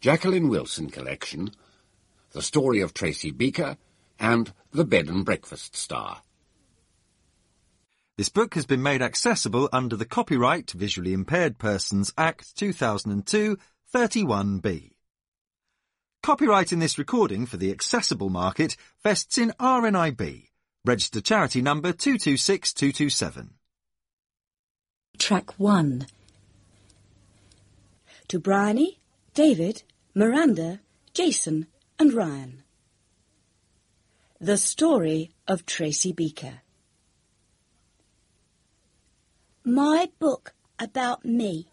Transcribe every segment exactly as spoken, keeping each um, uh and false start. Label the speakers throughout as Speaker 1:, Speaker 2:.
Speaker 1: Jacqueline Wilson collection, The Story of Tracy Beaker, and The Bed and Breakfast Star.
Speaker 2: This book has been made accessible under the Copyright Visually Impaired Persons Act two thousand two, thirty-one B. Copyright in this recording for the accessible market vests in R N I B, registered charity number two two six two two seven.
Speaker 3: Track one. To Bryony, David, Miranda, Jason and Ryan. The Story of Tracy Beaker. My book about me.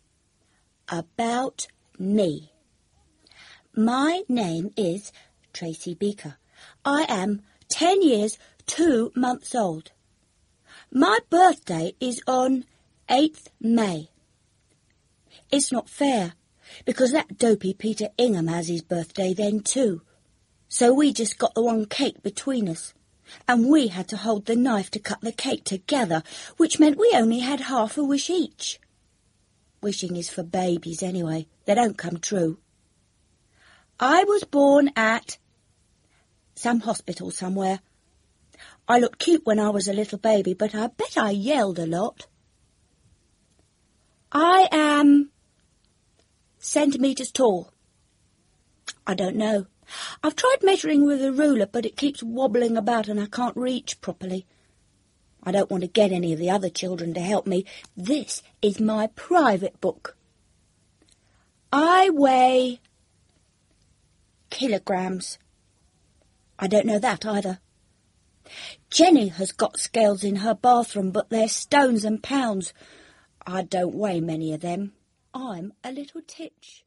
Speaker 3: About me. My name is Tracy Beaker. I am ten years, two months old. My birthday is on eighth May. It's not fair, because that dopey Peter Ingham has his birthday then too. So we just got the one cake between us, and we had to hold the knife to cut the cake together, which meant we only had half a wish each. Wishing is for babies anyway, they don't come true. I was born at some hospital somewhere. I looked cute when I was a little baby, but I bet I yelled a lot. I am centimetres tall. I don't know. I've tried measuring with a ruler, but it keeps wobbling about and I can't reach properly. I don't want to get any of the other children to help me. This is my private book. I weigh kilograms. I don't know that either. Jenny has got scales in her bathroom, but they're stones and pounds. I don't weigh many of them. I'm a little titch.